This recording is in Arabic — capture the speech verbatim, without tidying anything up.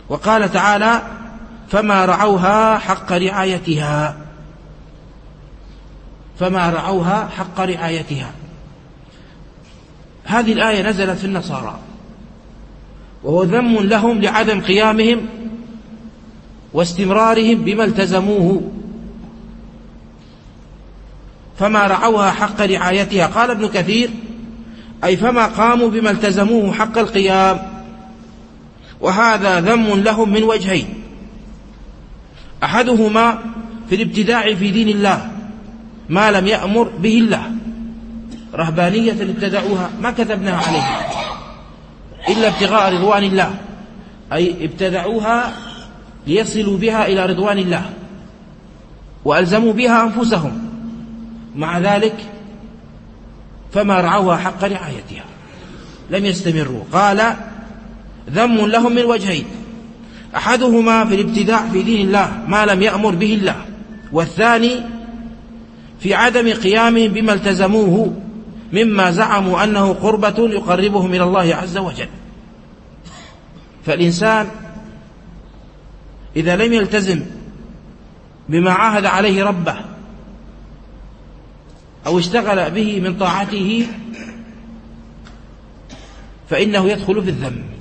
وقال تعالى فما رعوها حق رعايتها، فما رعوها حق رعايتها. هذه الآية نزلت في النصارى، وهو ذم لهم لعدم قيامهم واستمرارهم بما التزموه. فما رعوها حق رعايتها، قال ابن كثير أي فما قاموا بما التزموه حق القيام، وهذا ذم لهم من وجهين: أحدهما في الابتداع في دين الله ما لم يأمر به الله، رهبانية ابتدعوها ما كتبناها عليهم إلا ابتغاء رضوان الله، أي ابتدعوها ليصلوا بها إلى رضوان الله وألزموا بها أنفسهم، مع ذلك فما رعوها حق رعايتها، لم يستمروا. قال ذم لهم من وجهين: أحدهما في الابتداع في دين الله ما لم يأمر به الله، والثاني في عدم قيامهم بما التزموه مما زعموا أنه قربة يقربهم إلى الله عز وجل. فالإنسان إذا لم يلتزم بما عاهد عليه ربه أو اشتغل به من طاعته فإنه يدخل في الذنب.